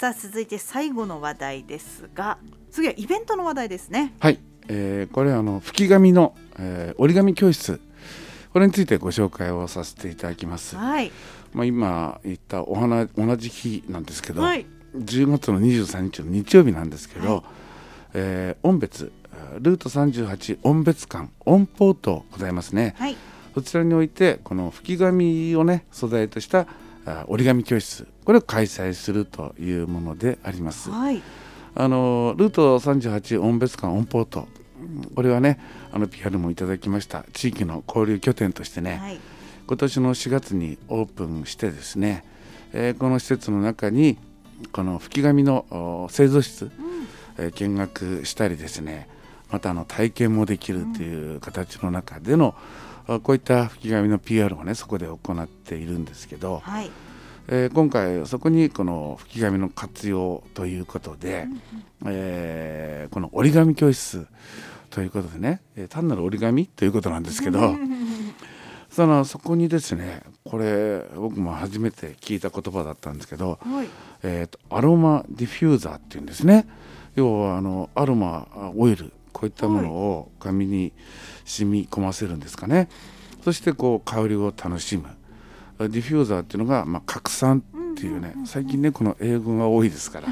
さあ続いて最後の話題ですが、次はイベントの話題ですね。 はい、これは吹き紙の、折り紙教室、これについてご紹介をさせていただきます。 はい、 今言った同じ日なんですけど、 はい、 10月の23日の日曜日なんですけど、音別ルート38音別館音ポートございますね、 はい、 そちらにおいてこの吹き紙をね素材とした折り紙教室、これを開催するというものであります。 はい、 ルート38音別館音ポート、これはねPR もいただきました地域の交流拠点としてね、はい、今年の4月にオープンしてですね、この施設の中にこの吹き紙の製造室、見学したりですね、また体験もできるという形の中での、こういった吹き紙の PR をねそこで行っているんですけど、はい、今回そこにこの吹き紙の活用ということで、この折り紙教室ということでね、単なる折り紙ということなんですけどそこにですね、これ僕も初めて聞いた言葉だったんですけど、はい、アロマディフューザーっていうんですね。要はアロマオイル、こういったものを紙に染み込ませるんですかね。そしてこう香りを楽しむディフューザーっていうのが、拡散っていうね、最近ねこの英語が多いですから、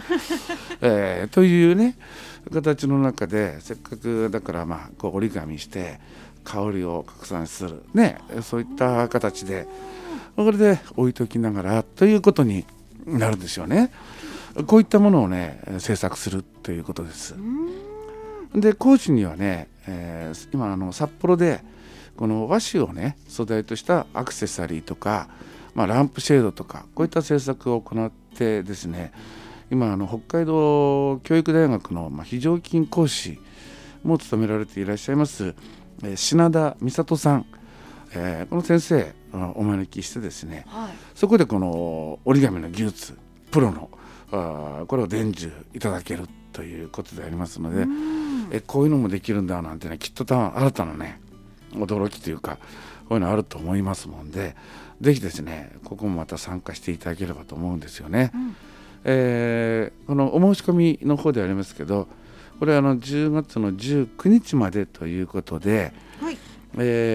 というね形の中で、せっかくだからこう折り紙して香りを拡散するね、そういった形でこれで置いときながらということになるんですよね。こういったものをね制作するということです。で高知にはね、今札幌でこの和紙をね素材としたアクセサリーとか、ランプシェードとかこういった制作を行ってですね、今北海道教育大学の非常勤講師も務められていらっしゃいます品田美里さん、この先生をお招きしてですね、はい、そこでこの折り紙の技術プロのこれを伝授いただけるということでありますので、こういうのもできるんだなんてね、きっと新たなね驚きというかこういうのあると思いますもんで、ぜひですねここもまた参加していただければと思うんですよね。このお申し込みの方でありますけど、これは10月の19日までということで、はい、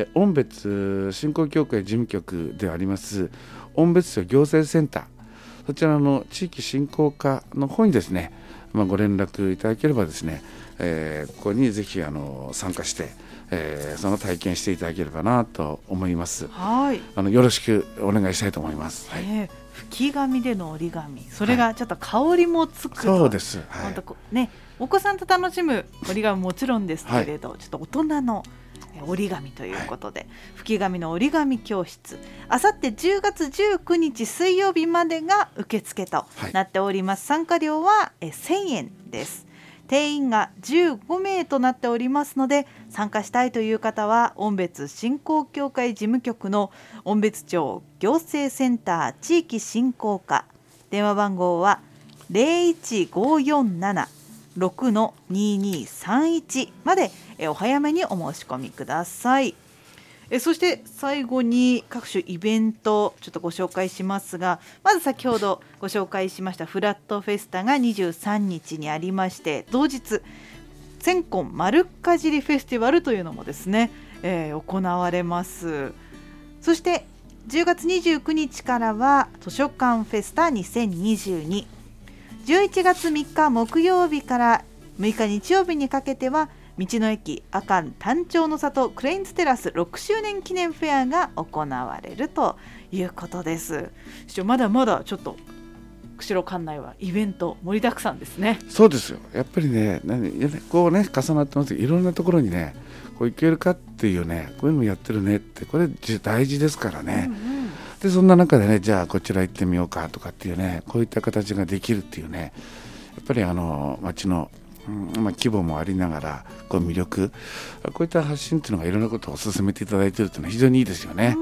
音別振興協会事務局であります音別庁行政センター、そちらの地域振興課の方にですね、ご連絡いただければですね、ここにぜひ参加して、その体験していただければなと思います。はい、よろしくお願いしたいと思います。はい、 吹き紙での折り紙、それがちょっと香りもつくと、 そうです、はい、 本当ね、お子さんと楽しむ折り紙もちろんですけれど、ちょっと大人の折り紙ということで、吹き紙の折り紙教室、あさって10月19日水曜日までが受付となっております。参加料は1000円です。定員が15名となっておりますので、参加したいという方は音別振興協会事務局の音別町行政センター地域振興課、電話番号は 01-547-6-2231 までお早めにお申し込みください。そして最後に各種イベントちょっとご紹介しますが、まず先ほどご紹介しましたフラットフェスタが23日にありまして、同日千根丸かじりフェスティバルというのもですね、行われます。そして10月29日からは図書館フェスタ2022、11月3日木曜日から6日日曜日にかけては道の駅阿寒丹頂の里クレインズテラス6周年記念フェアが行われるということです。まだまだちょっと釧路管内はイベント盛りだくさんですね。 そうですよ、やっぱりねこうね重なってます。いろんなところにねこう行けるかっていうね、こういうのやってるねって、これ大事ですからね、でそんな中でね、じゃあこちら行ってみようかとかっていうね、こういった形ができるっていうね、やっぱり町の規模もありながらこう魅力、こういった発信っていうのがいろんなことを進めていただいているというのは非常にいいですよね。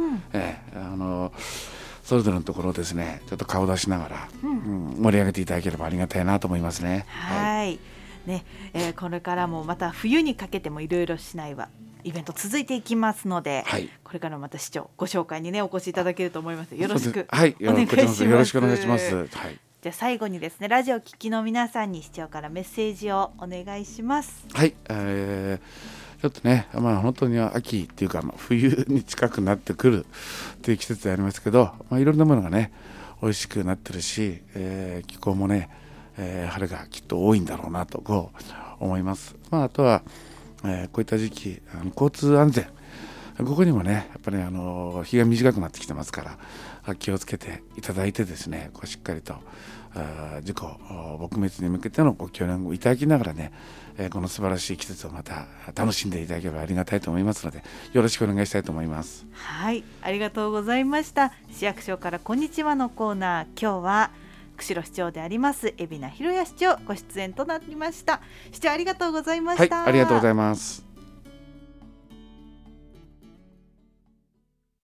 それぞれのところをですねちょっと顔出しながら、盛り上げていただければありがたいなと思いますね。 はい、ね、これからもまた冬にかけてもいろいろ市内はイベント続いていきますので、これからまた市長ご紹介にねお越しいただけると思います。よろしくお願いします。 よろしくお願いします。 じゃあ最後にですね、ラジオ聴きの皆さんに市長からメッセージをお願いします。 はい、ちょっとね、本当に秋っていうか、冬に近くなってくるっていう季節でありますけど、いろんなものがね美味しくなってるし、気候もね、晴れがきっと多いんだろうなとこう思います。あとは、こういった時期交通安全、ここにもねやっぱり日が短くなってきてますから気をつけていただいてですね、しっかりと事故撲滅に向けてのご協力をいただきながらね、この素晴らしい季節をまた楽しんでいただければありがたいと思いますので、よろしくお願いしたいと思います。 はい、ありがとうございました。市役所からこんにちはのコーナー、今日は釧路市長であります海老名博也市長ご出演となりました。市長ありがとうございました。 はい、ありがとうございます。